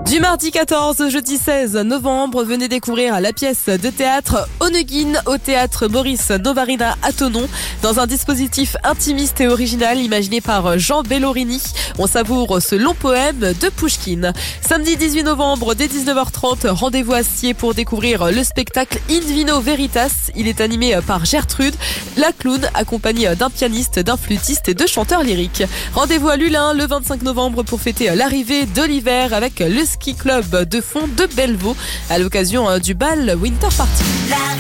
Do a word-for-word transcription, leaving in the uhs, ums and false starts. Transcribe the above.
Du mardi quatorze au jeudi seize novembre, venez découvrir la pièce de théâtre Onegin au théâtre Maurice Novarina à Thonon. Dans un dispositif intimiste et original imaginé par Jean Bellorini, on savoure ce long poème de Pouchkine. Samedi dix-huit novembre, dès dix-neuf heures trente, rendez-vous à Sciez pour découvrir le spectacle In Vino Veritas. Il est animé par Gertrude, la clown, accompagnée d'un pianiste, d'un flûtiste et de chanteurs lyriques. Rendez-vous à Lulin le vingt-cinq novembre pour fêter l'arrivée de l'hiver avec le ski club de fond de Bellevaux à l'occasion du bal Winter Party.